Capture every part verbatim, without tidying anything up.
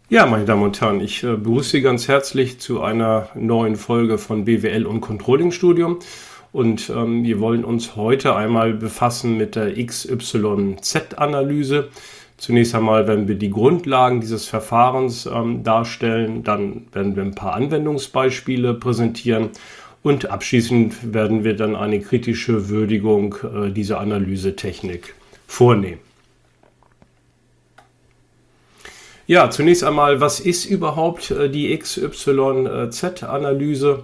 Ja, meine Damen und Herren, ich äh, begrüße Sie ganz herzlich zu einer neuen Folge von B W L und Controlling Studium. Und ähm, wir wollen uns heute einmal befassen mit der X Y Z-Analyse. Zunächst einmal werden wir die Grundlagen dieses Verfahrens ähm, darstellen, dann werden wir ein paar Anwendungsbeispiele präsentieren und abschließend werden wir dann eine kritische Würdigung äh, dieser Analysetechnik vornehmen. Ja, zunächst einmal, was ist überhaupt die X Y Z-Analyse?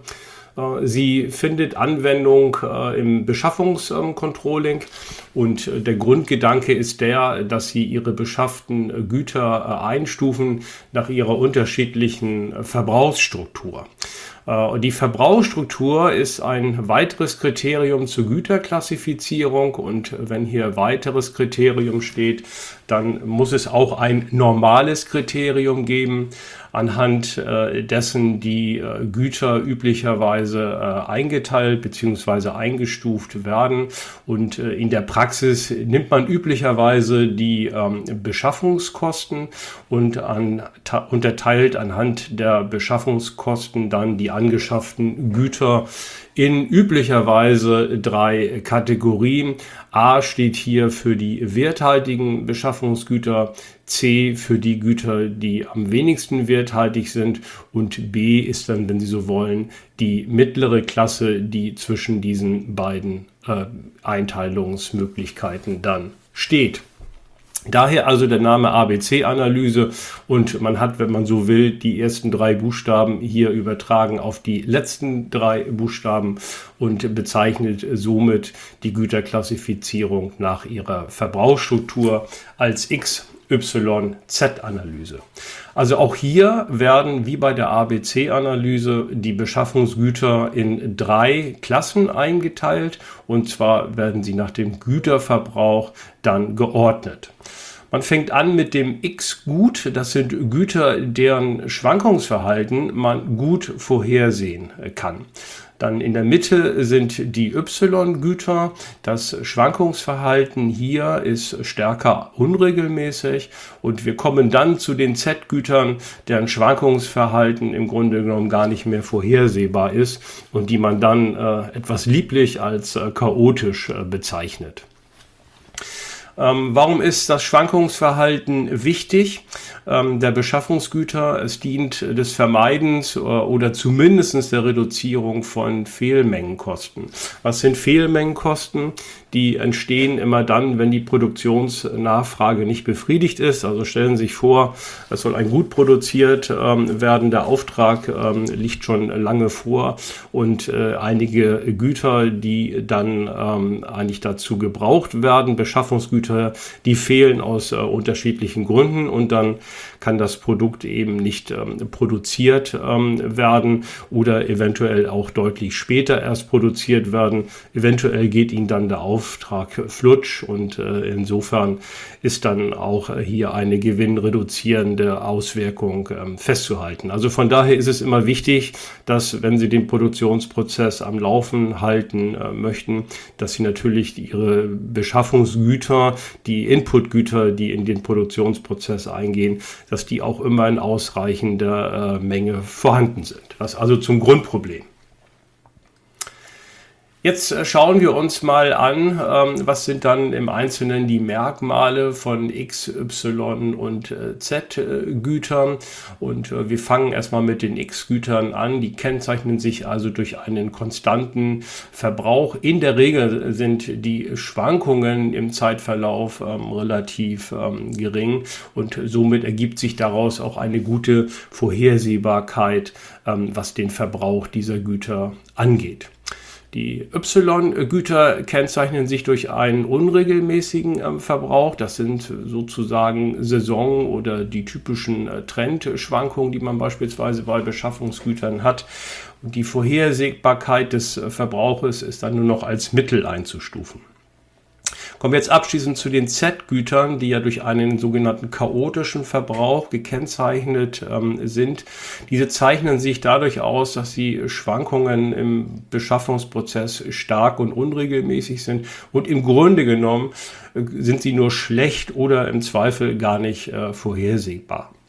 Sie findet Anwendung im Beschaffungscontrolling und der Grundgedanke ist der, dass Sie Ihre beschafften Güter einstufen nach ihrer unterschiedlichen Verbrauchsstruktur. Die Verbrauchsstruktur ist ein weiteres Kriterium zur Güterklassifizierung und wenn hier weiteres Kriterium steht, dann muss es auch ein normales Kriterium geben, anhand äh, dessen die äh, Güter üblicherweise äh, eingeteilt bzw. eingestuft werden. Und äh, in der Praxis nimmt man üblicherweise die ähm, Beschaffungskosten und an, unterteilt anhand der Beschaffungskosten dann die angeschafften Güter in üblicherweise drei Kategorien. A steht hier für die werthaltigen Beschaffungsgüter, C für die Güter, die am wenigsten werthaltig sind und B ist dann, wenn Sie so wollen, die mittlere Klasse, die zwischen diesen beiden äh, Einteilungsmöglichkeiten dann steht. Daher also der Name A B C-Analyse und man hat, wenn man so will, die ersten drei Buchstaben hier übertragen auf die letzten drei Buchstaben und bezeichnet somit die Güterklassifizierung nach ihrer Verbrauchsstruktur als X Y Z-Analyse. Also auch hier werden wie bei der A B C-Analyse die Beschaffungsgüter in drei Klassen eingeteilt und zwar werden sie nach dem Güterverbrauch dann geordnet. Man fängt an mit dem X-Gut, das sind Güter, deren Schwankungsverhalten man gut vorhersehen kann. Dann in der Mitte sind die Y-Güter. Das Schwankungsverhalten hier ist stärker unregelmäßig und wir kommen dann zu den Z-Gütern, deren Schwankungsverhalten im Grunde genommen gar nicht mehr vorhersehbar ist und die man dann äh, etwas lieblich als äh, chaotisch äh, bezeichnet. Ähm, warum ist das Schwankungsverhalten wichtig? Ähm, der Beschaffungsgüter, es dient des Vermeidens äh, oder zumindest der Reduzierung von Fehlmengenkosten. Was sind Fehlmengenkosten? Die entstehen immer dann, wenn die Produktionsnachfrage nicht befriedigt ist. Also stellen Sie sich vor, es soll ein Gut produziert ähm, werden, der Auftrag ähm, liegt schon lange vor und äh, einige Güter, die dann ähm, eigentlich dazu gebraucht werden, Beschaffungsgüter, die fehlen aus äh, unterschiedlichen Gründen und dann kann das Produkt eben nicht ähm, produziert ähm, werden oder eventuell auch deutlich später erst produziert werden. Eventuell geht Ihnen dann der Auftrag flutsch und äh, insofern ist dann auch äh, hier eine gewinnreduzierende Auswirkung ähm, festzuhalten. Also von daher ist es immer wichtig, dass wenn Sie den Produktionsprozess am Laufen halten äh, möchten, dass Sie natürlich Ihre Beschaffungsgüter, die Inputgüter, die in den Produktionsprozess eingehen, dass die auch immer in ausreichender äh, Menge vorhanden sind. Das also zum Grundproblem. Jetzt äh, schauen wir uns mal an, ähm, was sind dann im Einzelnen die Merkmale von X, Y und äh, Z-Gütern. Und äh, wir fangen erstmal mit den X-Gütern an. Die kennzeichnen sich also durch einen konstanten Verbrauch. In der Regel sind die Schwankungen im Zeitverlauf ähm, relativ ähm, gering und somit ergibt sich daraus auch eine gute Vorhersehbarkeit, ähm, was den Verbrauch dieser Güter angeht. Die Y-Güter kennzeichnen sich durch einen unregelmäßigen äh, Verbrauch. Das sind sozusagen Saison- oder die typischen äh, Trendschwankungen, die man beispielsweise bei Beschaffungsgütern hat. Und die Vorhersehbarkeit des äh, Verbrauches ist dann nur noch als Mittel einzustufen. Kommen wir jetzt abschließend zu den Z-Gütern, die ja durch einen sogenannten chaotischen Verbrauch gekennzeichnet ähm, sind. Diese zeichnen sich dadurch aus, dass sie Schwankungen im Beschaffungsprozess stark und unregelmäßig sind und im Grunde genommen äh, sind sie nur schlecht oder im Zweifel gar nicht äh, vorhersehbar.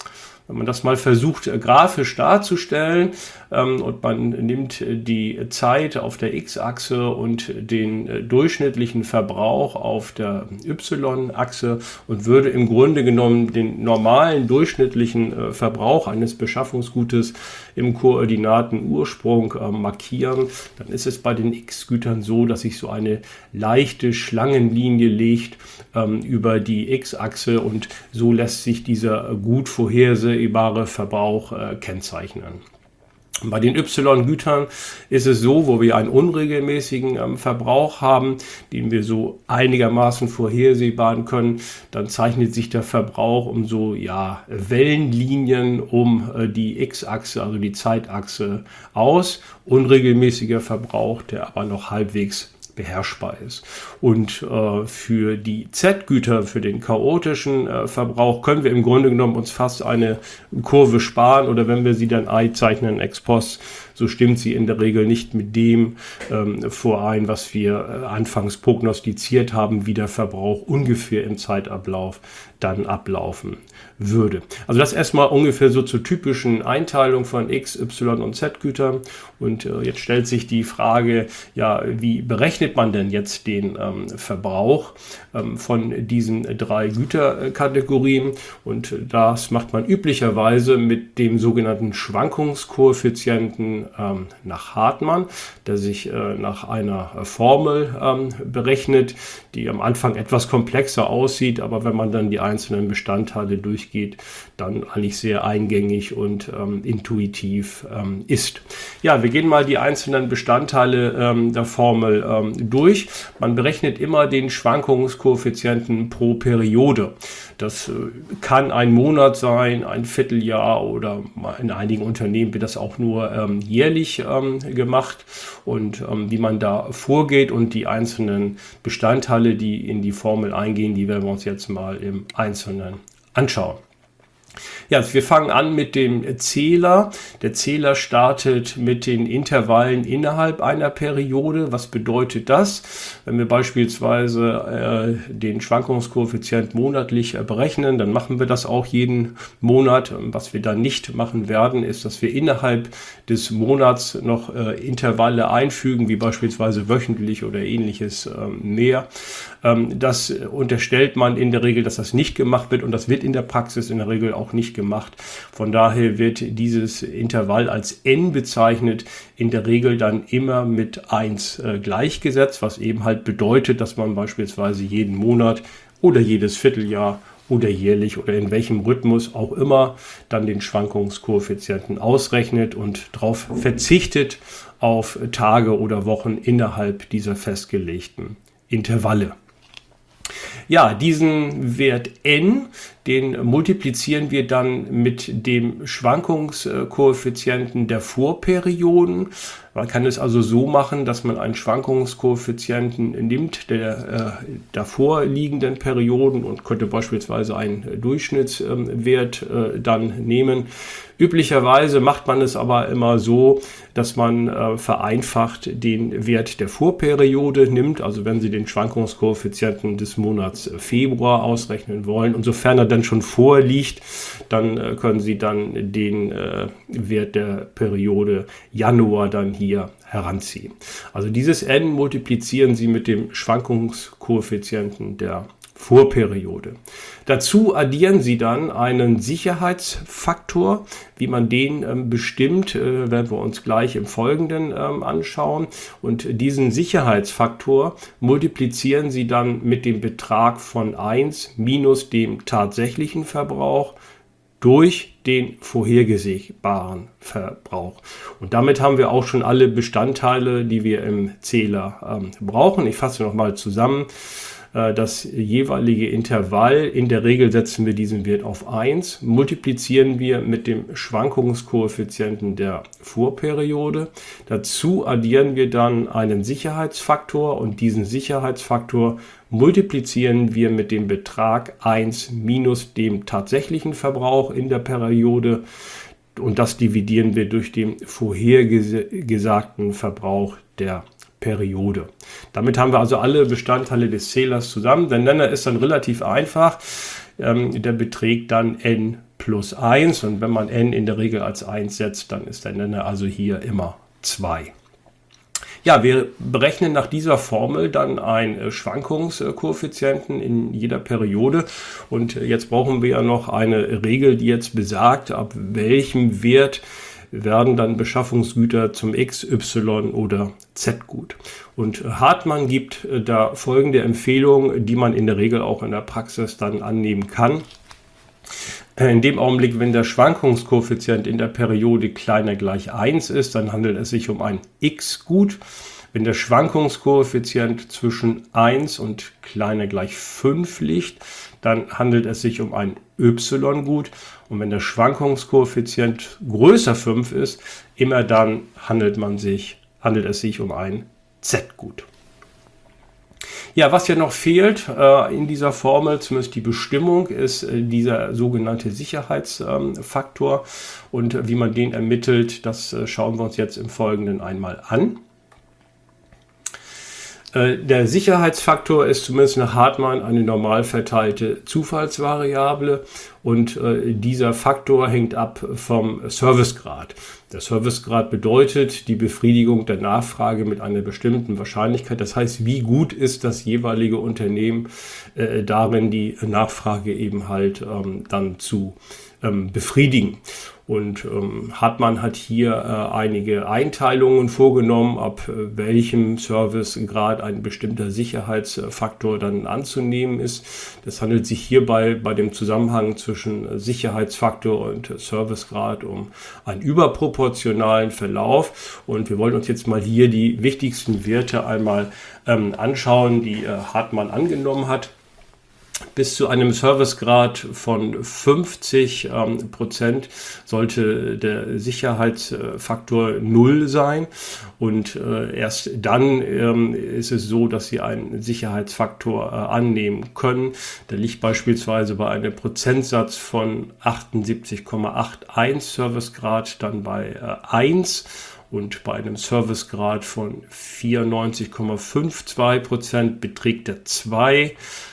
Wenn man das mal versucht, äh, grafisch darzustellen, ähm, und man nimmt die Zeit auf der X-Achse und den äh, durchschnittlichen Verbrauch auf der Y-Achse und würde im Grunde genommen den normalen durchschnittlichen äh, Verbrauch eines Beschaffungsgutes im Koordinatenursprung äh, markieren, dann ist es bei den X-Gütern so, dass sich so eine leichte Schlangenlinie legt ähm, über die X-Achse und so lässt sich dieser gut vorhersehbare Verbrauch äh, kennzeichnen. Bei den Y-Gütern ist es so, wo wir einen unregelmäßigen ähm, Verbrauch haben, den wir so einigermaßen vorhersehbar können, dann zeichnet sich der Verbrauch um so ja, Wellenlinien um äh, die X-Achse, also die Zeitachse aus. Unregelmäßiger Verbrauch, der aber noch halbwegs beherrschbar ist. Und äh, für die Z-Güter, für den chaotischen äh, Verbrauch, können wir im Grunde genommen uns fast eine Kurve sparen oder wenn wir sie dann einzeichnen ex post, so stimmt sie in der Regel nicht mit dem ähm, vorein, was wir äh, anfangs prognostiziert haben, wie der Verbrauch ungefähr im Zeitablauf dann ablaufen würde. Also das erstmal ungefähr so zur typischen Einteilung von X, Y und Z-Gütern. Und äh, jetzt stellt sich die Frage, ja, wie berechnet man denn jetzt den ähm, Verbrauch ähm, von diesen drei Güterkategorien? Und das macht man üblicherweise mit dem sogenannten Schwankungskoeffizienten ähm, nach Hartmann, der sich äh, nach einer Formel ähm, berechnet, die am Anfang etwas komplexer aussieht, aber wenn man dann die einzelnen Bestandteile durchgeht, dann eigentlich sehr eingängig und ähm, intuitiv ähm, ist. Ja, wir gehen mal die einzelnen Bestandteile ähm, der Formel ähm, durch. Man berechnet immer den Schwankungskoeffizienten pro Periode. Das äh, kann ein Monat sein, ein Vierteljahr oder in einigen Unternehmen wird das auch nur ähm, jährlich ähm, gemacht. Und ähm, wie man da vorgeht und die einzelnen Bestandteile, die in die Formel eingehen, die werden wir uns jetzt mal im Einzelnen anschauen. Ja, wir fangen an mit dem Zähler. Der Zähler startet mit den Intervallen innerhalb einer Periode. Was bedeutet das? Wenn wir beispielsweise äh, den Schwankungskoeffizient monatlich äh, berechnen, dann machen wir das auch jeden Monat. Was wir dann nicht machen werden, ist, dass wir innerhalb des Monats noch äh, Intervalle einfügen, wie beispielsweise wöchentlich oder ähnliches äh, mehr. Ähm, das unterstellt man in der Regel, dass das nicht gemacht wird und das wird in der Praxis in der Regel auch nicht gemacht. Von daher wird dieses Intervall als n bezeichnet, in der Regel dann immer mit eins äh, gleichgesetzt, was eben halt bedeutet, dass man beispielsweise jeden Monat oder jedes Vierteljahr oder jährlich oder in welchem Rhythmus auch immer dann den Schwankungskoeffizienten ausrechnet und darauf verzichtet auf Tage oder Wochen innerhalb dieser festgelegten Intervalle. Ja, diesen Wert n, den multiplizieren wir dann mit dem Schwankungskoeffizienten der Vorperioden. Man kann es also so machen, dass man einen Schwankungskoeffizienten nimmt der äh, davor liegenden Perioden und könnte beispielsweise einen Durchschnittswert äh, dann nehmen. Üblicherweise macht man es aber immer so, dass man äh, vereinfacht den Wert der Vorperiode nimmt, also wenn Sie den Schwankungskoeffizienten des Monats Februar ausrechnen wollen und sofern er dann schon vorliegt, dann äh, können Sie dann den äh, Wert der Periode Januar dann hier heranziehen. Also dieses n multiplizieren Sie mit dem Schwankungskoeffizienten der Vorperiode. Dazu addieren Sie dann einen Sicherheitsfaktor. Wie man den ähm, bestimmt, äh, werden wir uns gleich im Folgenden ähm, anschauen. Und diesen Sicherheitsfaktor multiplizieren Sie dann mit dem Betrag von eins minus dem tatsächlichen Verbrauch durch den vorhergesehbaren Verbrauch. Und damit haben wir auch schon alle Bestandteile, die wir im Zähler ähm, brauchen. Ich fasse nochmal zusammen. Das jeweilige Intervall, in der Regel setzen wir diesen Wert auf eins, multiplizieren wir mit dem Schwankungskoeffizienten der Vorperiode. Dazu addieren wir dann einen Sicherheitsfaktor und diesen Sicherheitsfaktor multiplizieren wir mit dem Betrag eins minus dem tatsächlichen Verbrauch in der Periode und das dividieren wir durch den vorhergesagten Verbrauch der Periode. Damit haben wir also alle Bestandteile des Zählers zusammen. Der Nenner ist dann relativ einfach. ähm, der beträgt dann n plus eins. Und wenn man n in der Regel als eins setzt, dann ist der Nenner also hier immer zwei. Ja, wir berechnen nach dieser Formel dann einen Schwankungskoeffizienten in jeder Periode. Und jetzt brauchen wir ja noch eine Regel, die jetzt besagt, ab welchem Wert werden dann Beschaffungsgüter zum X, Y oder Z-Gut. Und Hartmann gibt da folgende Empfehlung, die man in der Regel auch in der Praxis dann annehmen kann. In dem Augenblick, wenn der Schwankungskoeffizient in der Periode kleiner gleich eins ist, dann handelt es sich um ein X-Gut. Wenn der Schwankungskoeffizient zwischen eins und kleiner gleich fünf liegt, dann handelt es sich um ein Y-Gut. Und wenn der Schwankungskoeffizient größer fünf ist, immer dann handelt, man sich, handelt es sich um ein Z-Gut. Ja, was ja noch fehlt äh, in dieser Formel, zumindest die Bestimmung, ist äh, dieser sogenannte Sicherheitsfaktor. Ähm, und äh, wie man den ermittelt, das äh, schauen wir uns jetzt im Folgenden einmal an. Äh, der Sicherheitsfaktor ist zumindest nach Hartmann eine normal verteilte Zufallsvariable und äh, dieser Faktor hängt ab vom Servicegrad. Der Servicegrad bedeutet die Befriedigung der Nachfrage mit einer bestimmten Wahrscheinlichkeit. Das heißt, wie gut ist das jeweilige Unternehmen äh, darin, die Nachfrage eben halt ähm, dann zu ähm, befriedigen. Und ähm, Hartmann hat hier äh, einige Einteilungen vorgenommen, ab äh, welchem Servicegrad ein bestimmter Sicherheitsfaktor dann anzunehmen ist. Das handelt sich hierbei bei dem Zusammenhang zwischen Sicherheitsfaktor und Servicegrad um einen überproportionalen Verlauf. Und wir wollen uns jetzt mal hier die wichtigsten Werte einmal ähm, anschauen, die äh, Hartmann angenommen hat. Bis zu einem Servicegrad von fünfzig ähm, Prozent sollte der Sicherheitsfaktor null sein und äh, erst dann ähm, ist es so, dass Sie einen Sicherheitsfaktor äh, annehmen können. Der liegt beispielsweise bei einem Prozentsatz von achtundsiebzig Komma einundachtzig Servicegrad dann bei äh, eins. Und bei einem Servicegrad von vierundneunzig Komma zweiundfünfzig Prozent beträgt er zwei.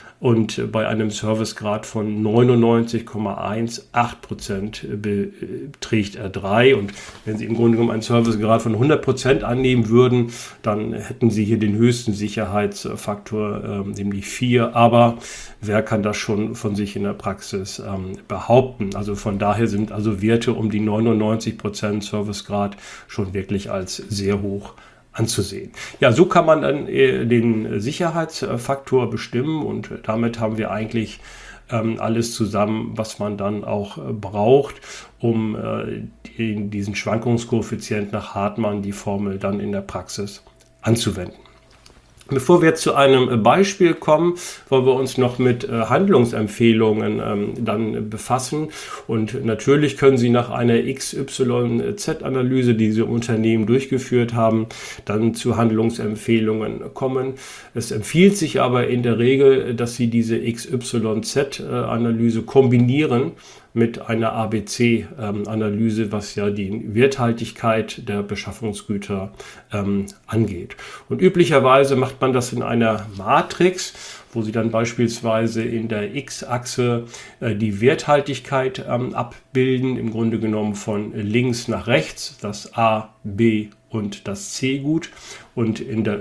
Und bei einem Servicegrad von neunundneunzig Komma achtzehn Prozent beträgt er drei. Und wenn Sie im Grunde genommen einen Servicegrad von hundert Prozent annehmen würden, dann hätten Sie hier den höchsten Sicherheitsfaktor, äh, nämlich vier. Aber wer kann das schon von sich in der Praxis ähm, behaupten? Also von daher sind also Werte um die neunundneunzig Prozent Servicegrad schon wirklich als sehr hoch anzusehen. Ja, so kann man dann äh, den Sicherheitsfaktor bestimmen und damit haben wir eigentlich ähm, alles zusammen, was man dann auch äh, braucht, um äh, die, diesen Schwankungskoeffizient nach Hartmann, die Formel dann in der Praxis anzuwenden. Bevor wir jetzt zu einem Beispiel kommen, wollen wir uns noch mit äh, Handlungsempfehlungen ähm, dann befassen. Und natürlich können Sie nach einer X Y Z-Analyse, die Sie im Unternehmen durchgeführt haben, dann zu Handlungsempfehlungen kommen. Es empfiehlt sich aber in der Regel, dass Sie diese X Y Z-Analyse kombinieren mit einer A B C-Analyse, was ja die Werthaltigkeit der Beschaffungsgüter ähm, angeht. Und üblicherweise macht man das in einer Matrix, wo Sie dann beispielsweise in der X-Achse äh, die Werthaltigkeit ähm, abbilden, im Grunde genommen von links nach rechts, das A, B und das C-Gut. Und in der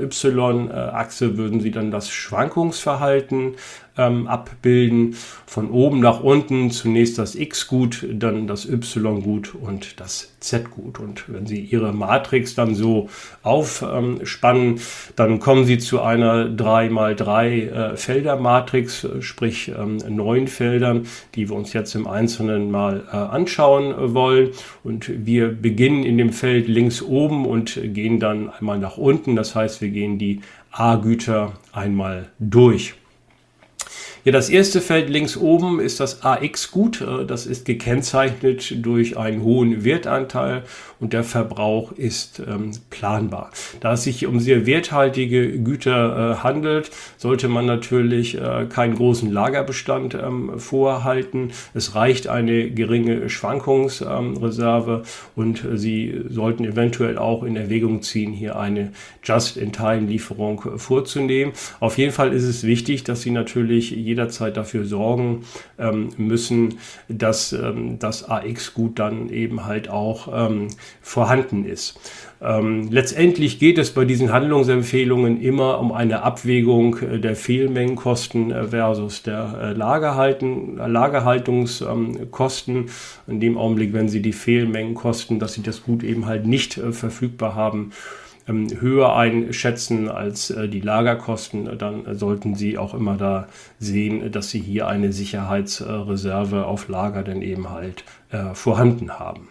Y-Achse würden Sie dann das Schwankungsverhalten ähm, abbilden. Von oben nach unten zunächst das X-Gut, dann das Y-Gut und das Z-Gut. Und wenn Sie Ihre Matrix dann so aufspannen, dann kommen Sie zu einer drei mal drei äh, Felder-Matrix, sprich ähm, neun Feldern, die wir uns jetzt im Einzelnen mal äh, anschauen äh, wollen. Und wir beginnen in dem Feld links oben und gehen dann einmal nach unten. Das heißt, wir gehen die A-Güter einmal durch. Ja, das erste Feld links oben ist das A X-Gut. Das ist gekennzeichnet durch einen hohen Wertanteil und der Verbrauch ist ähm, planbar. Da es sich um sehr werthaltige Güter äh, handelt, sollte man natürlich äh, keinen großen Lagerbestand ähm, vorhalten. Es reicht eine geringe Schwankungsreserve ähm, und äh, Sie sollten eventuell auch in Erwägung ziehen, hier eine Just-in-Time-Lieferung vorzunehmen. Auf jeden Fall ist es wichtig, dass Sie natürlich je jederzeit dafür sorgen ähm, müssen, dass ähm, das A X-Gut dann eben halt auch ähm, vorhanden ist. Ähm, letztendlich geht es bei diesen Handlungsempfehlungen immer um eine Abwägung äh, der Fehlmengenkosten äh, versus der äh, Lagerhalten, äh, Lagerhaltungskosten. Ähm, In dem Augenblick, wenn Sie die Fehlmengenkosten, dass Sie das Gut eben halt nicht äh, verfügbar haben, ähm, höher einschätzen als äh, die Lagerkosten, dann äh, sollten Sie auch immer da sehen, dass Sie hier eine Sicherheitsreserve auf Lager dann eben halt äh, vorhanden haben.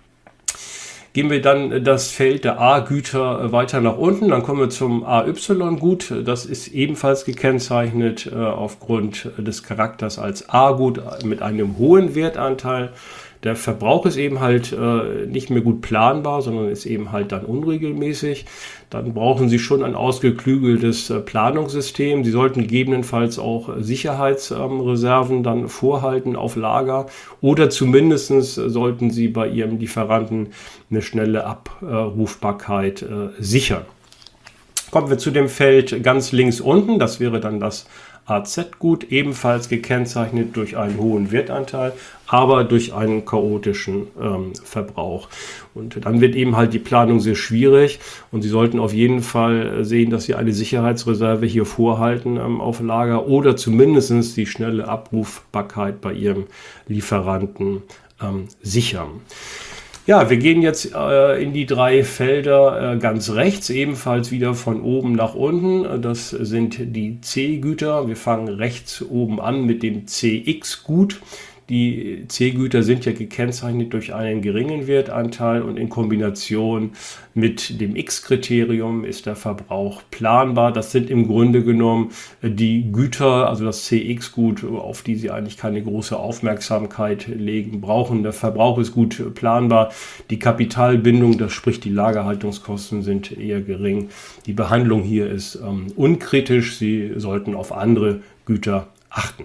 Gehen wir dann das Feld der A-Güter weiter nach unten, dann kommen wir zum A Y-Gut. Das ist ebenfalls gekennzeichnet äh, aufgrund des Charakters als A-Gut mit einem hohen Wertanteil. Der Verbrauch ist eben halt äh, nicht mehr gut planbar, sondern ist eben halt dann unregelmäßig. Dann brauchen Sie schon ein ausgeklügeltes äh, Planungssystem. Sie sollten gegebenenfalls auch Sicherheitsreserven ähm, dann vorhalten auf Lager oder zumindest sollten Sie bei Ihrem Lieferanten eine schnelle Abrufbarkeit äh, sichern. Kommen wir zu dem Feld ganz links unten. Das wäre dann das A Z-Gut, ebenfalls gekennzeichnet durch einen hohen Wertanteil, aber durch einen chaotischen ähm, Verbrauch. Und dann wird eben halt die Planung sehr schwierig und Sie sollten auf jeden Fall sehen, dass Sie eine Sicherheitsreserve hier vorhalten ähm, auf Lager oder zumindest die schnelle Abrufbarkeit bei Ihrem Lieferanten ähm, sichern. Ja, wir gehen jetzt äh, in die drei Felder äh, ganz rechts, ebenfalls wieder von oben nach unten. Das sind die C-Güter. Wir fangen rechts oben an mit dem C X-Gut. Die C-Güter sind ja gekennzeichnet durch einen geringen Wertanteil und in Kombination mit dem X-Kriterium ist der Verbrauch planbar. Das sind im Grunde genommen die Güter, also das C X-Gut, auf die Sie eigentlich keine große Aufmerksamkeit legen brauchen. Der Verbrauch ist gut planbar. Die Kapitalbindung, das sprich die Lagerhaltungskosten, sind eher gering. Die Behandlung hier ist ähm, unkritisch. Sie sollten auf andere Güter achten.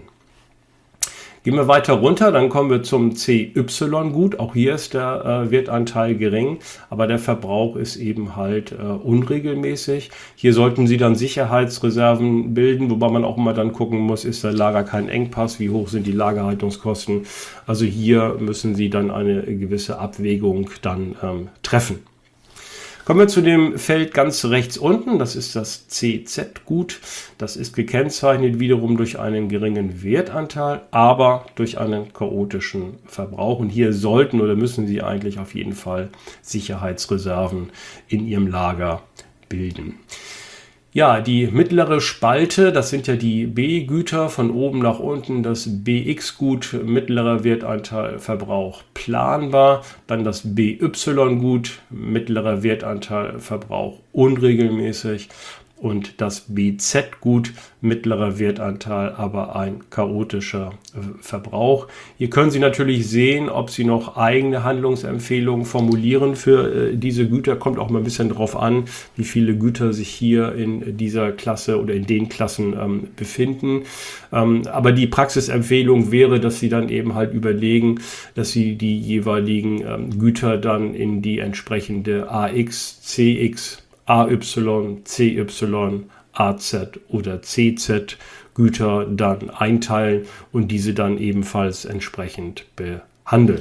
Gehen wir weiter runter, dann kommen wir zum C Y-Gut. Auch hier ist der äh, Wertanteil gering, aber der Verbrauch ist eben halt äh, unregelmäßig. Hier sollten Sie dann Sicherheitsreserven bilden, wobei man auch immer dann gucken muss, ist der Lager kein Engpass, wie hoch sind die Lagerhaltungskosten. Also hier müssen Sie dann eine gewisse Abwägung dann ähm, treffen. Kommen wir zu dem Feld ganz rechts unten, das ist das C Z-Gut. Das ist gekennzeichnet wiederum durch einen geringen Wertanteil, aber durch einen chaotischen Verbrauch. Und hier sollten oder müssen Sie eigentlich auf jeden Fall Sicherheitsreserven in Ihrem Lager bilden. Ja, die mittlere Spalte, das sind ja die B-Güter von oben nach unten, das B X-Gut, mittlerer Wertanteil, Verbrauch planbar, dann das B Y-Gut, mittlerer Wertanteil, Verbrauch unregelmäßig und das B Z-Gut, mittlerer Wertanteil, aber ein chaotischer äh, Verbrauch. Hier können Sie natürlich sehen, ob Sie noch eigene Handlungsempfehlungen formulieren für äh, diese Güter. Kommt auch mal ein bisschen drauf an, wie viele Güter sich hier in dieser Klasse oder in den Klassen ähm, befinden. Ähm, aber die Praxisempfehlung wäre, dass Sie dann eben halt überlegen, dass Sie die jeweiligen ähm, Güter dann in die entsprechende A X, C X, A Y, C Y, A Z oder C Z Güter dann einteilen und diese dann ebenfalls entsprechend behandeln.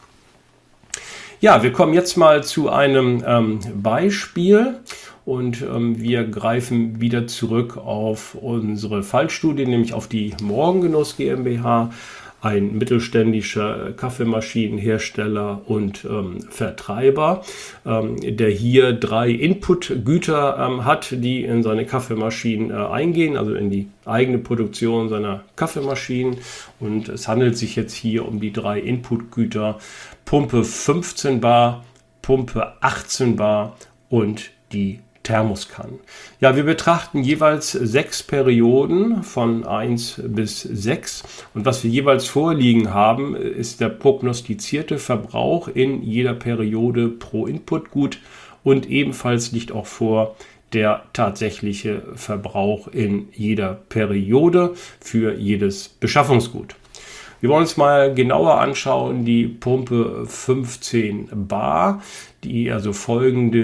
Ja, wir kommen jetzt mal zu einem ähm, Beispiel und ähm, wir greifen wieder zurück auf unsere Fallstudie, nämlich auf die Morgengenuss GmbH. Ein mittelständischer Kaffeemaschinenhersteller und ähm, Vertreiber, ähm, der hier drei Inputgüter ähm, hat, die in seine Kaffeemaschinen äh, eingehen, also in die eigene Produktion seiner Kaffeemaschinen. Und es handelt sich jetzt hier um die drei Inputgüter Pumpe fünfzehn Bar, Pumpe achtzehn Bar und die Thermoskannen. Ja, wir betrachten jeweils sechs Perioden von eins bis sechs und was wir jeweils vorliegen haben, ist der prognostizierte Verbrauch in jeder Periode pro Inputgut und ebenfalls liegt auch vor der tatsächliche Verbrauch in jeder Periode für jedes Beschaffungsgut. Wir wollen uns mal genauer anschauen, die Pumpe fünfzehn Bar, die also folgende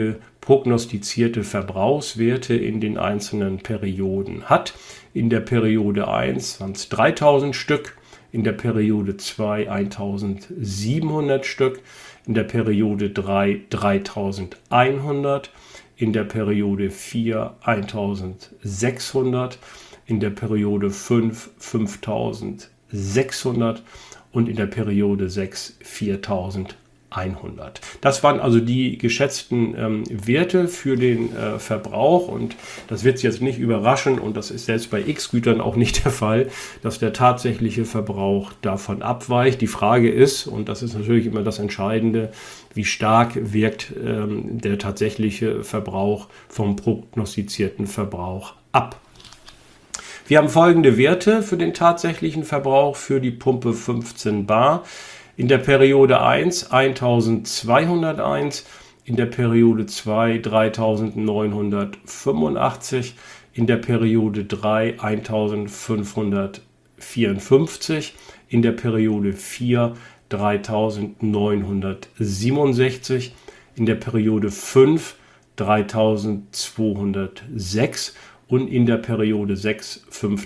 prognostizierte Verbrauchswerte in den einzelnen Perioden hat. In der Periode eins waren es dreitausend Stück, in der Periode zwei eintausendsiebenhundert Stück, in der Periode drei dreitausendeinhundert, in der Periode vier eintausendsechshundert, in der Periode fünf fünftausendsechshundert und in der Periode sechs viertausendeinhundert. Das waren also die geschätzten ähm, Werte für den äh, Verbrauch, und das wird Sie jetzt nicht überraschen, und das ist selbst bei X-Gütern auch nicht der Fall, dass der tatsächliche Verbrauch davon abweicht. Die Frage ist, und das ist natürlich immer das Entscheidende, wie stark wirkt ähm, der tatsächliche Verbrauch vom prognostizierten Verbrauch ab. Wir haben folgende Werte für den tatsächlichen Verbrauch für die Pumpe fünfzehn bar. In der Periode eins eintausendzweihunderteins, in der Periode zwei dreitausendneunhundertfünfundachtzig, in der Periode drei eintausendfünfhundertvierundfünfzig, in der Periode vier dreitausendneunhundertsiebenundsechzig, in der Periode fünf dreitausendzweihundertsechs und in der Periode sechs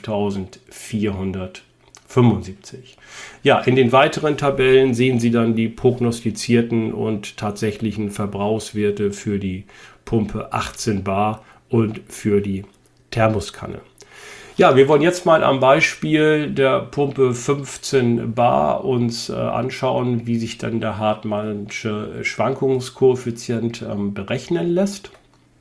fünftausendvierhundertfünfundsiebzig. Ja, in den weiteren Tabellen sehen Sie dann die prognostizierten und tatsächlichen Verbrauchswerte für die Pumpe achtzehn bar und für die Thermoskanne. Ja, wir wollen jetzt mal am Beispiel der Pumpe fünfzehn bar uns äh, anschauen, wie sich dann der Hartmannsche Schwankungskoeffizient ähm, berechnen lässt.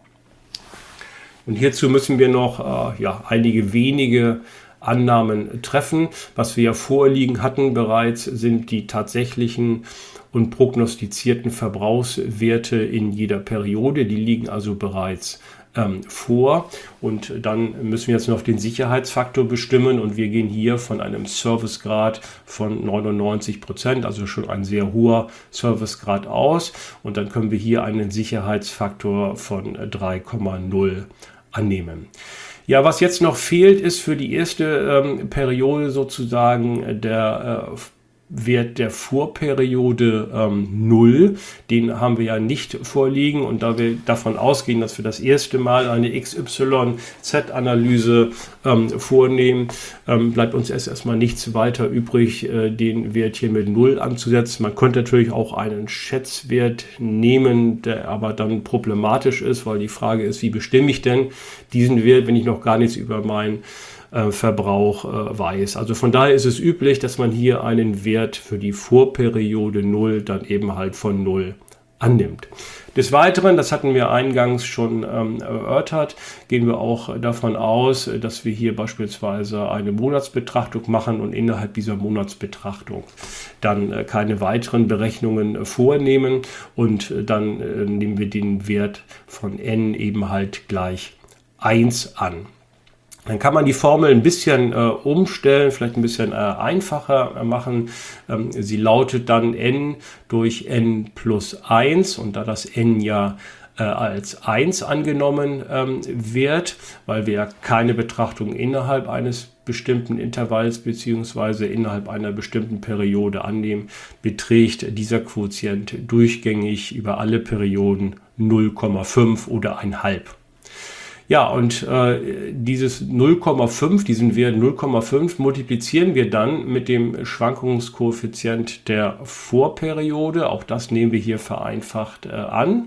Und hierzu müssen wir noch äh, ja, einige wenige Annahmen treffen. Was wir ja vorliegen hatten bereits, sind die tatsächlichen und prognostizierten Verbrauchswerte in jeder Periode. Die liegen also bereits ähm, vor. Und dann müssen wir jetzt noch den Sicherheitsfaktor bestimmen. Und wir gehen hier von einem Servicegrad von neunundneunzig Prozent, also schon ein sehr hoher Servicegrad aus. Und dann können wir hier einen Sicherheitsfaktor von drei Komma null annehmen. Ja, was jetzt noch fehlt, ist für die erste ähm, Periode sozusagen der äh, Wert der Vorperiode ähm, null. Den haben wir ja nicht vorliegen, und da wir davon ausgehen, dass wir das erste Mal eine X Y Z-Analyse ähm, vornehmen, ähm, bleibt uns erst erstmal nichts weiter übrig, äh, den Wert hier mit null anzusetzen. Man könnte natürlich auch einen Schätzwert nehmen, der aber dann problematisch ist, weil die Frage ist, wie bestimme ich denn diesen Wert, wenn ich noch gar nichts über meinen Verbrauch äh, weiß. Also von daher ist es üblich, dass man hier einen Wert für die Vorperiode null dann eben halt von null annimmt. Des Weiteren, das hatten wir eingangs schon ähm, erörtert, gehen wir auch davon aus, dass wir hier beispielsweise eine Monatsbetrachtung machen und innerhalb dieser Monatsbetrachtung dann äh, keine weiteren Berechnungen äh, vornehmen, und äh, dann äh, nehmen wir den Wert von n eben halt gleich eins an. Dann kann man die Formel ein bisschen äh, umstellen, vielleicht ein bisschen äh, einfacher äh, machen. Ähm, sie lautet dann n durch n plus eins, und da das n ja äh, als eins angenommen ähm, wird, weil wir ja keine Betrachtung innerhalb eines bestimmten Intervalls bzw. innerhalb einer bestimmten Periode annehmen, beträgt dieser Quotient durchgängig über alle Perioden null Komma fünf oder ein halb. Ja, und äh, dieses null Komma fünf, diesen Wert null Komma fünf multiplizieren wir dann mit dem Schwankungskoeffizient der Vorperiode. Auch das nehmen wir hier vereinfacht äh, an.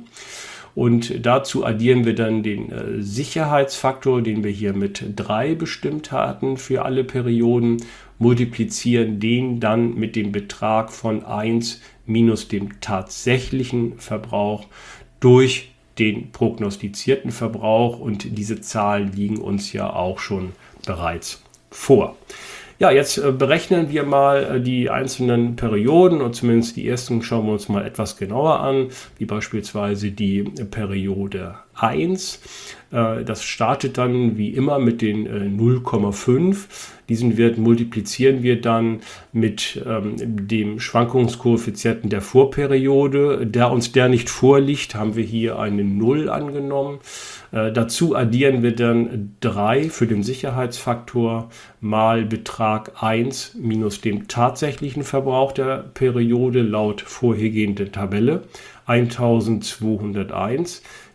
Und dazu addieren wir dann den äh, Sicherheitsfaktor, den wir hier mit drei bestimmt hatten für alle Perioden, multiplizieren den dann mit dem Betrag von eins minus dem tatsächlichen Verbrauch durch den prognostizierten Verbrauch, und diese Zahlen liegen uns ja auch schon bereits vor. Ja, jetzt äh, berechnen wir mal äh, die einzelnen Perioden, und zumindest die ersten schauen wir uns mal etwas genauer an, wie beispielsweise die äh, Periode eins. Äh, das startet dann wie immer mit den äh, null Komma fünf. Diesen Wert multiplizieren wir dann mit ähm, dem Schwankungskoeffizienten der Vorperiode. Da uns der nicht vorliegt, haben wir hier eine null angenommen. Äh, dazu addieren wir dann drei für den Sicherheitsfaktor mal Betrag eins minus dem tatsächlichen Verbrauch der Periode laut vorhergehender Tabelle eintausendzweihunderteins.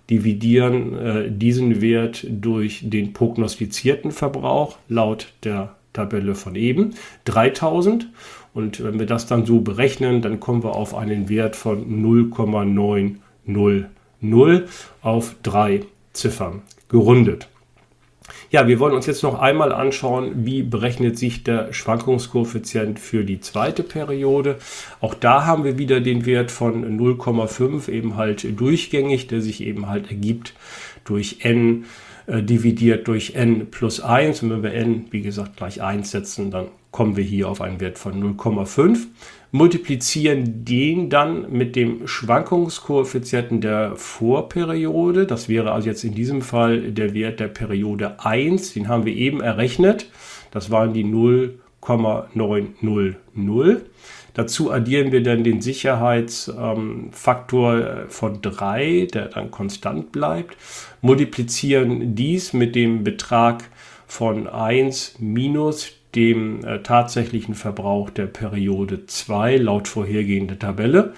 dividieren äh, diesen Wert durch den prognostizierten Verbrauch laut der Tabelle von eben, dreitausend. Und wenn wir das dann so berechnen, dann kommen wir auf einen Wert von null Komma neunhundert auf drei Ziffern gerundet. Ja, wir wollen uns jetzt noch einmal anschauen, wie berechnet sich der Schwankungskoeffizient für die zweite Periode. Auch da haben wir wieder den Wert von null Komma fünf, eben halt durchgängig, der sich eben halt ergibt durch n äh, dividiert durch n plus eins. Und wenn wir n, wie gesagt, gleich eins setzen, dann kommen wir hier auf einen Wert von null Komma fünf. Multiplizieren den dann mit dem Schwankungskoeffizienten der Vorperiode. Das wäre also jetzt in diesem Fall der Wert der Periode eins. Den haben wir eben errechnet. Das waren die null Komma neunhundert. Dazu addieren wir dann den Sicherheitsfaktor von drei, der dann konstant bleibt. Multiplizieren dies mit dem Betrag von eins minus dem äh, tatsächlichen Verbrauch der Periode zwei laut vorhergehender Tabelle,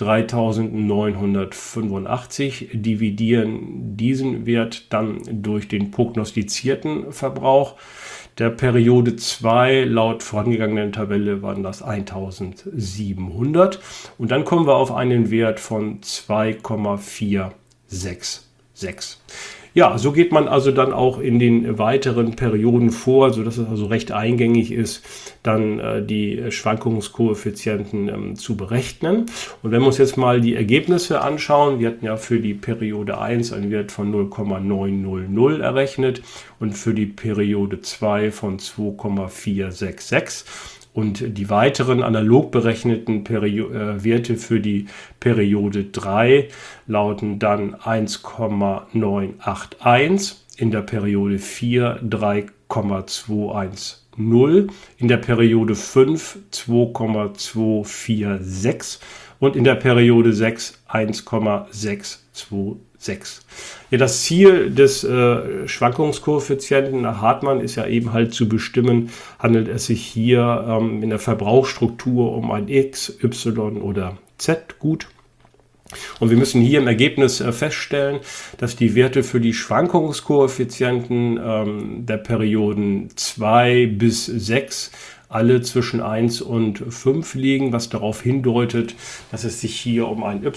dreitausendneunhundertfünfundachtzig, dividieren diesen Wert dann durch den prognostizierten Verbrauch der Periode zwei, laut vorangegangenen Tabelle waren das eintausendsiebenhundert, und dann kommen wir auf einen Wert von zwei Komma vierhundertsechsundsechzig. Ja, so geht man also dann auch in den weiteren Perioden vor, sodass es also recht eingängig ist, dann äh, die Schwankungskoeffizienten ähm, zu berechnen. Und wenn wir uns jetzt mal die Ergebnisse anschauen, wir hatten ja für die Periode eins einen Wert von null Komma neunhundert errechnet und für die Periode zwei von zwei Komma vierhundertsechsundsechzig. Und die weiteren analog berechneten Perio- äh, Werte für die Periode drei lauten dann eins Komma neunhundertachtundsechzig, in der Periode vier drei Komma zweihundertzehn, in der Periode fünf zwei Komma zweihundertvierundsechzig und in der Periode sechs eins Komma sechshundertsechsundzwanzig. Ja, das Ziel des äh, Schwankungskoeffizienten nach Hartmann ist ja eben halt zu bestimmen, handelt es sich hier ähm, in der Verbrauchsstruktur um ein X, Y oder Z-Gut. Und wir müssen hier im Ergebnis äh, feststellen, dass die Werte für die Schwankungskoeffizienten ähm, der Perioden zwei bis sechs alle zwischen eins und fünf liegen, was darauf hindeutet, dass es sich hier um ein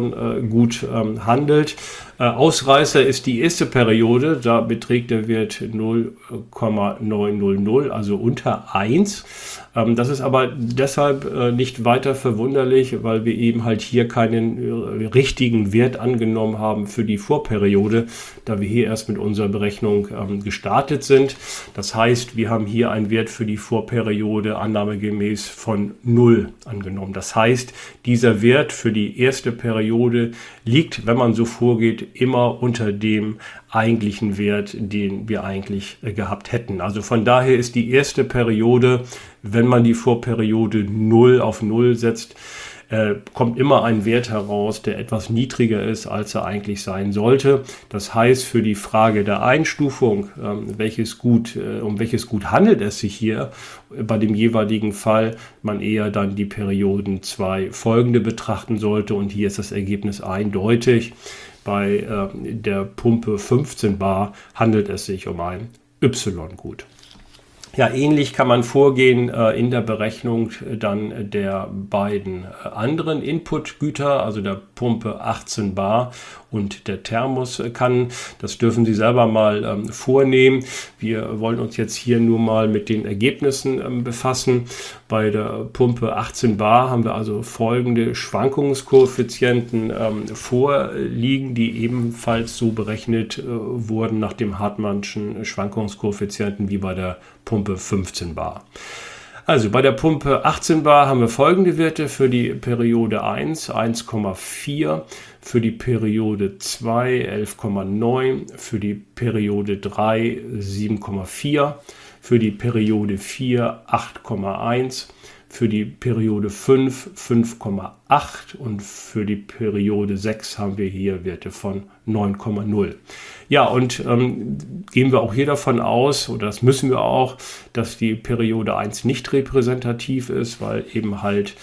Y-Gut ähm, handelt. Äh, Ausreißer ist die erste Periode, da beträgt der Wert null Komma neunhundert, also unter eins. Ähm, das ist aber deshalb äh, nicht weiter verwunderlich, weil wir eben halt hier keinen äh, richtigen Wert angenommen haben für die Vorperiode, da wir hier erst mit unserer Berechnung ähm, gestartet sind. Das heißt, wir haben hier einen Wert für die Vorperiode annahmegemäß von null angenommen. Das heißt, dieser Wert für die erste Periode liegt, wenn man so vorgeht, immer unter dem eigentlichen Wert, den wir eigentlich äh, gehabt hätten. Also von daher ist die erste Periode, wenn man die Vorperiode null auf null setzt, äh, kommt immer ein Wert heraus, der etwas niedriger ist, als er eigentlich sein sollte. Das heißt, für die Frage der Einstufung, ähm, welches Gut, äh, um welches Gut handelt es sich hier, äh, bei dem jeweiligen Fall man eher dann die Perioden zwei folgende betrachten sollte. Und hier ist das Ergebnis eindeutig. Bei äh, der Pumpe fünfzehn bar handelt es sich um ein Y-Gut. Ja, ähnlich kann man vorgehen äh, in der Berechnung äh, dann der beiden äh, anderen Inputgüter, also der Pumpe achtzehn bar und der Thermoskanne. Das dürfen Sie selber mal ähm, vornehmen. Wir wollen uns jetzt hier nur mal mit den Ergebnissen ähm, befassen. Bei der Pumpe achtzehn bar haben wir also folgende Schwankungskoeffizienten ähm, vorliegen, die ebenfalls so berechnet äh, wurden nach dem Hartmannschen Schwankungskoeffizienten wie bei der Pumpe fünfzehn bar. Also bei der Pumpe achtzehn bar haben wir folgende Werte für die Periode eins, eins Komma vier, für die Periode zwei, elf Komma neun, für die Periode drei, sieben Komma vier, für die Periode vier, acht Komma eins, für die Periode fünf, fünf Komma acht und für die Periode sechs haben wir hier Werte von neun Komma null. Ja, und ähm, gehen wir auch hier davon aus, oder das müssen wir auch, dass die Periode eins nicht repräsentativ ist, weil eben halt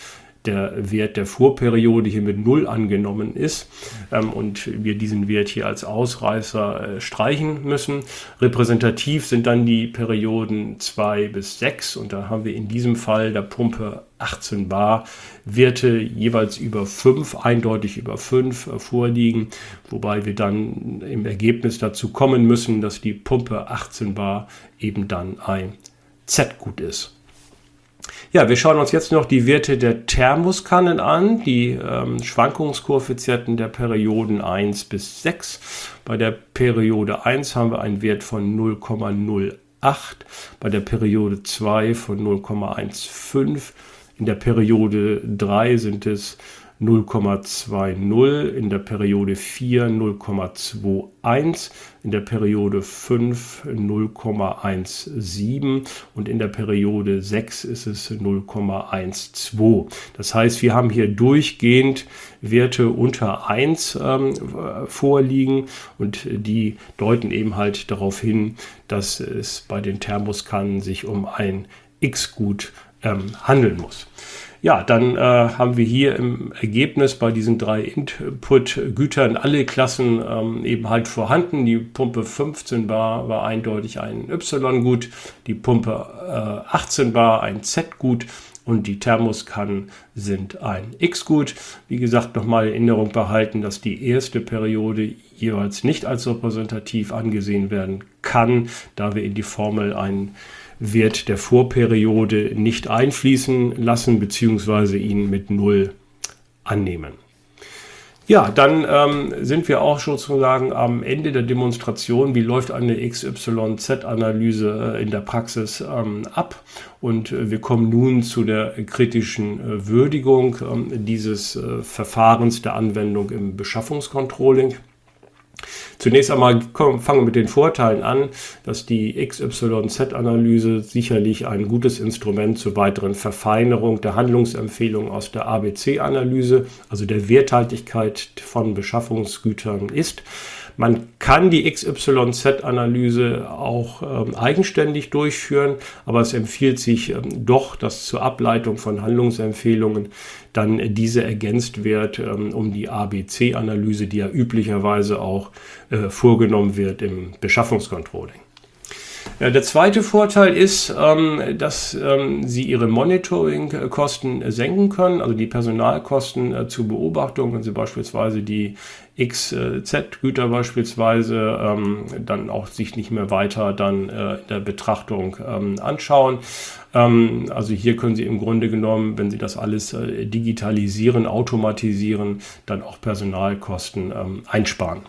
der Wert der Vorperiode hier mit null angenommen ist ähm, und wir diesen Wert hier als Ausreißer äh, streichen müssen. Repräsentativ sind dann die Perioden zwei bis sechs und da haben wir in diesem Fall der Pumpe achtzehn bar Werte jeweils über fünf, eindeutig über fünf äh, vorliegen, wobei wir dann im Ergebnis dazu kommen müssen, dass die Pumpe achtzehn bar eben dann ein Z-Gut ist. Ja, wir schauen uns jetzt noch die Werte der Thermoskannen an, die ähm, Schwankungskoeffizienten der Perioden eins bis sechs. Bei der Periode eins haben wir einen Wert von null Komma null acht, bei der Periode zwei von null Komma fünfzehn, in der Periode drei sind es null Komma zwanzig, in der Periode vier null Komma einundzwanzig, in der Periode fünf null Komma siebzehn und in der Periode sechs ist es null Komma zwölf. Das heißt, wir haben hier durchgehend Werte unter eins ähm, vorliegen und die deuten eben halt darauf hin, dass es bei den Thermoskannen sich um ein X-Gut ähm, handeln muss. Ja, dann äh, haben wir hier im Ergebnis bei diesen drei Input-Gütern alle Klassen ähm, eben halt vorhanden. Die Pumpe fünfzehn bar war eindeutig ein Y-Gut, die Pumpe äh, achtzehn bar ein Z-Gut und die Thermoskannen sind ein X-Gut. Wie gesagt, nochmal in Erinnerung behalten, dass die erste Periode jeweils nicht als repräsentativ angesehen werden kann, da wir in die Formel einen Wert der Vorperiode nicht einfließen lassen bzw. ihn mit null annehmen. Ja, dann ähm, sind wir auch sozusagen am Ende der Demonstration. Wie läuft eine X Y Z-Analyse äh, in der Praxis ähm, ab? Und äh, wir kommen nun zu der kritischen äh, Würdigung äh, dieses äh, Verfahrens der Anwendung im Beschaffungscontrolling. Zunächst einmal fangen wir mit den Vorteilen an, dass die X Y Z-Analyse sicherlich ein gutes Instrument zur weiteren Verfeinerung der Handlungsempfehlungen aus der A B C-Analyse, also der Werthaltigkeit von Beschaffungsgütern ist. Man kann die X Y Z-Analyse auch ähm, eigenständig durchführen, aber es empfiehlt sich ähm, doch, dass zur Ableitung von Handlungsempfehlungen dann äh, diese ergänzt wird ähm, um die A B C-Analyse, die ja üblicherweise auch äh, vorgenommen wird im Beschaffungscontrolling. Ja, der zweite Vorteil ist, ähm, dass ähm, Sie Ihre Monitoring-Kosten senken können, also die Personalkosten äh, zur Beobachtung, wenn Sie beispielsweise die X Z-Güter beispielsweise ähm, dann auch sich nicht mehr weiter dann äh, in der Betrachtung ähm, anschauen. Ähm, also hier können Sie im Grunde genommen, wenn Sie das alles äh, digitalisieren, automatisieren, dann auch Personalkosten ähm, einsparen.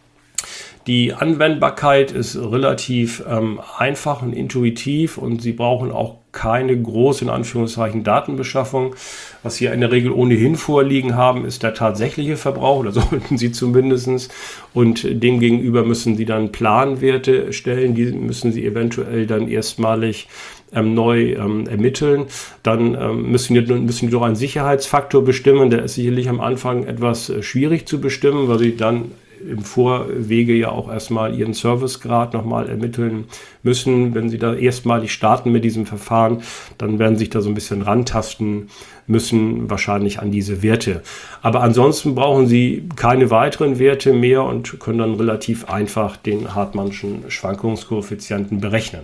Die Anwendbarkeit ist relativ ähm, einfach und intuitiv und Sie brauchen auch keine große, in Anführungszeichen, Datenbeschaffung. Was Sie in der Regel ohnehin vorliegen haben, ist der tatsächliche Verbrauch, oder sollten Sie zumindest. Und demgegenüber müssen Sie dann Planwerte stellen, die müssen Sie eventuell dann erstmalig ähm, neu ähm, ermitteln. Dann ähm, müssen, die, müssen Sie doch einen Sicherheitsfaktor bestimmen, der ist sicherlich am Anfang etwas äh, schwierig zu bestimmen, weil Sie dann im Vorwege ja auch erstmal Ihren Servicegrad nochmal ermitteln müssen. Wenn Sie da erstmalig starten mit diesem Verfahren, dann werden Sie sich da so ein bisschen rantasten müssen, wahrscheinlich an diese Werte. Aber ansonsten brauchen Sie keine weiteren Werte mehr und können dann relativ einfach den Hartmannschen Schwankungskoeffizienten berechnen.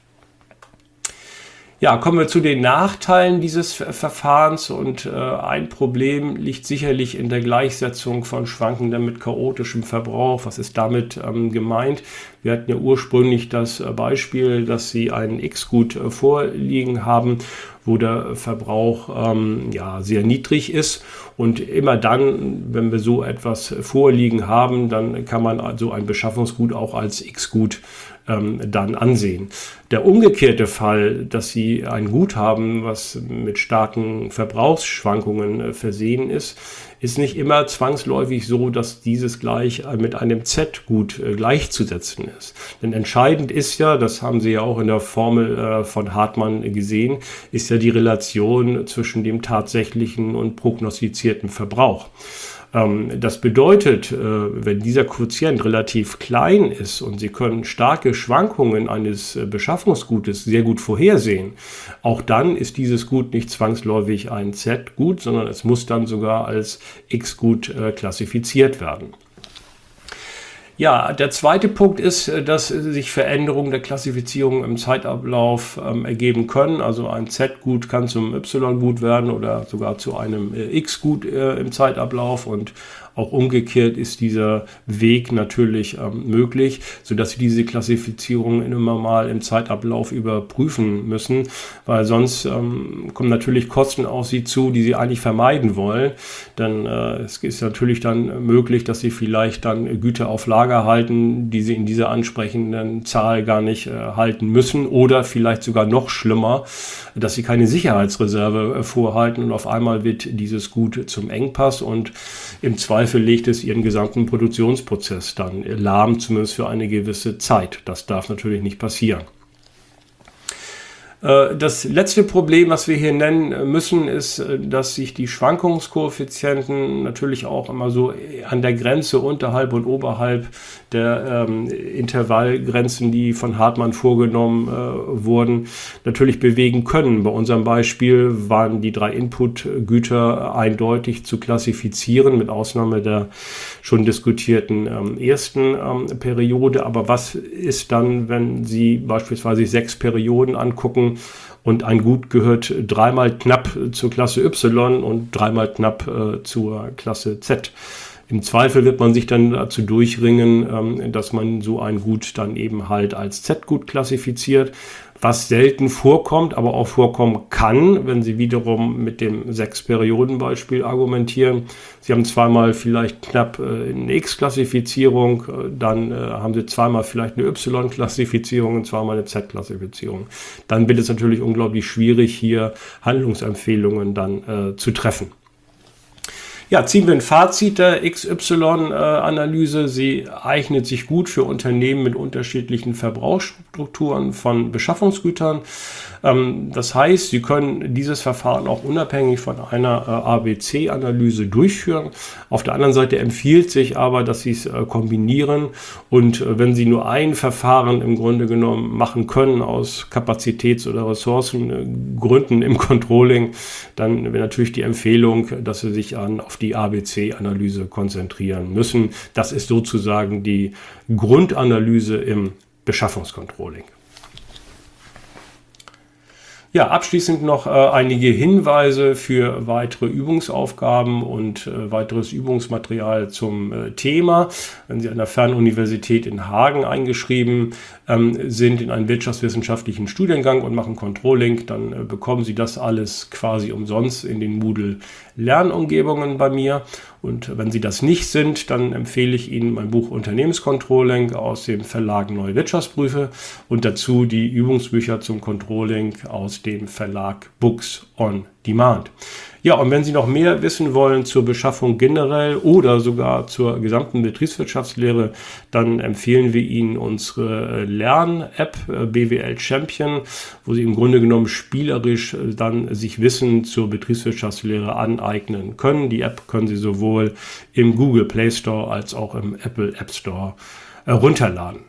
Ja, kommen wir zu den Nachteilen dieses Verfahrens und äh, ein Problem liegt sicherlich in der Gleichsetzung von schwankendem mit chaotischem Verbrauch. Was ist damit ähm, gemeint? Wir hatten ja ursprünglich das Beispiel, dass Sie ein X-Gut äh, vorliegen haben, wo der Verbrauch ähm, ja, sehr niedrig ist. Und immer dann, wenn wir so etwas vorliegen haben, dann kann man also ein Beschaffungsgut auch als X-Gut ähm, dann ansehen. Der umgekehrte Fall, dass Sie ein Gut haben, was mit starken Verbrauchsschwankungen äh, versehen ist, ist nicht immer zwangsläufig so, dass dieses gleich mit einem Z-Gut äh, gleichzusetzen ist. Denn entscheidend ist ja, das haben Sie ja auch in der Formel äh, von Hartmann gesehen, ist ja die Relation zwischen dem tatsächlichen und prognostizierten Verbrauch. Ähm, das bedeutet, äh, wenn dieser Quotient relativ klein ist und Sie können starke Schwankungen eines äh, Beschaffungsgutes sehr gut vorhersehen, auch dann ist dieses Gut nicht zwangsläufig ein Z-Gut, sondern es muss dann sogar als X-Gut äh, klassifiziert werden. Ja, der zweite Punkt ist, dass sich Veränderungen der Klassifizierung im Zeitablauf ähm, ergeben können. Also ein Z-Gut kann zum Y-Gut werden oder sogar zu einem äh, X-Gut äh, im Zeitablauf, und auch umgekehrt ist dieser Weg natürlich ähm, möglich, sodass Sie diese Klassifizierung immer mal im Zeitablauf überprüfen müssen, weil sonst ähm, kommen natürlich Kosten auf Sie zu, die Sie eigentlich vermeiden wollen. Denn äh, es ist natürlich dann möglich, dass Sie vielleicht dann Güter auf Lager halten, die Sie in dieser ansprechenden Zahl gar nicht äh, halten müssen, oder vielleicht sogar noch schlimmer, dass Sie keine Sicherheitsreserve äh, vorhalten und auf einmal wird dieses Gut zum Engpass, und im Zweifel legt es Ihren gesamten Produktionsprozess dann lahm, zumindest für eine gewisse Zeit. Das darf natürlich nicht passieren. Das letzte Problem, was wir hier nennen müssen, ist, dass sich die Schwankungskoeffizienten natürlich auch immer so an der Grenze unterhalb und oberhalb der ähm, Intervallgrenzen, die von Hartmann vorgenommen äh, wurden, natürlich bewegen können. Bei unserem Beispiel waren die drei Inputgüter eindeutig zu klassifizieren, mit Ausnahme der schon diskutierten ähm, ersten ähm, Periode. Aber was ist dann, wenn Sie beispielsweise sechs Perioden angucken und ein Gut gehört dreimal knapp zur Klasse Y und dreimal knapp äh, zur Klasse Z? Im Zweifel wird man sich dann dazu durchringen, ähm, dass man so ein Gut dann eben halt als Z-Gut klassifiziert, was selten vorkommt, aber auch vorkommen kann, wenn Sie wiederum mit dem Sechs-Perioden-Beispiel argumentieren. Sie haben zweimal vielleicht knapp äh, eine X-Klassifizierung, äh, dann äh, haben Sie zweimal vielleicht eine Y-Klassifizierung und zweimal eine Z-Klassifizierung. Dann wird es natürlich unglaublich schwierig, hier Handlungsempfehlungen dann äh, zu treffen. Ja, ziehen wir ein Fazit der X Y-Analyse. Sie eignet sich gut für Unternehmen mit unterschiedlichen Verbrauchsstrukturen von Beschaffungsgütern. Das heißt, Sie können dieses Verfahren auch unabhängig von einer A B C-Analyse durchführen. Auf der anderen Seite empfiehlt sich aber, dass Sie es kombinieren, und wenn Sie nur ein Verfahren im Grunde genommen machen können aus Kapazitäts- oder Ressourcengründen im Controlling, dann wäre natürlich die Empfehlung, dass Sie sich an auf die A B C-Analyse konzentrieren müssen. Das ist sozusagen die Grundanalyse im Beschaffungscontrolling. Ja, abschließend noch äh, einige Hinweise für weitere Übungsaufgaben und äh, weiteres Übungsmaterial zum äh, Thema. Wenn Sie an der Fernuniversität in Hagen eingeschrieben ähm, sind in einen wirtschaftswissenschaftlichen Studiengang und machen Controlling, dann äh, bekommen Sie das alles quasi umsonst in den Moodle Lernumgebungen bei mir. Und wenn Sie das nicht sind, dann empfehle ich Ihnen mein Buch Unternehmenscontrolling aus dem Verlag Neue Wirtschaftsprüfe und dazu die Übungsbücher zum Controlling aus dem Verlag Books on Demand. Ja, und wenn Sie noch mehr wissen wollen zur Beschaffung generell oder sogar zur gesamten Betriebswirtschaftslehre, dann empfehlen wir Ihnen unsere Lern-App B W L Champion, wo Sie im Grunde genommen spielerisch dann sich Wissen zur Betriebswirtschaftslehre aneignen können. Die App können Sie sowohl im Google Play Store als auch im Apple App Store herunterladen.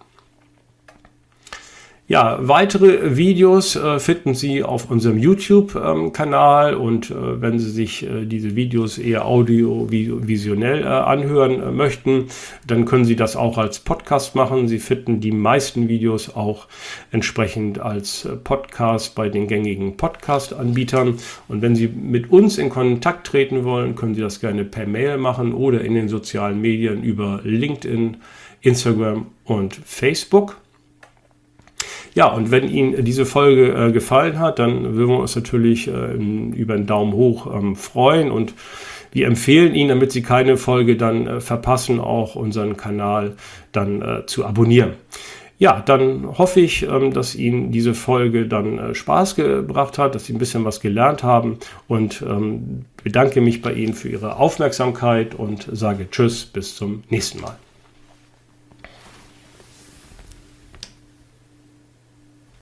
Ja, weitere Videos äh, finden Sie auf unserem YouTube-Kanal, ähm, und äh, wenn Sie sich äh, diese Videos eher audiovisuell äh, anhören äh, möchten, dann können Sie das auch als Podcast machen. Sie finden die meisten Videos auch entsprechend als äh, Podcast bei den gängigen Podcast-Anbietern. Und wenn Sie mit uns in Kontakt treten wollen, können Sie das gerne per Mail machen oder in den sozialen Medien über LinkedIn, Instagram und Facebook. Ja, und wenn Ihnen diese Folge äh, gefallen hat, dann würden wir uns natürlich äh, über einen Daumen hoch ähm, freuen, und wir empfehlen Ihnen, damit Sie keine Folge dann äh, verpassen, auch unseren Kanal dann äh, zu abonnieren. Ja, dann hoffe ich, ähm, dass Ihnen diese Folge dann äh, Spaß gebracht hat, dass Sie ein bisschen was gelernt haben, und ähm, bedanke mich bei Ihnen für Ihre Aufmerksamkeit und sage Tschüss, bis zum nächsten Mal.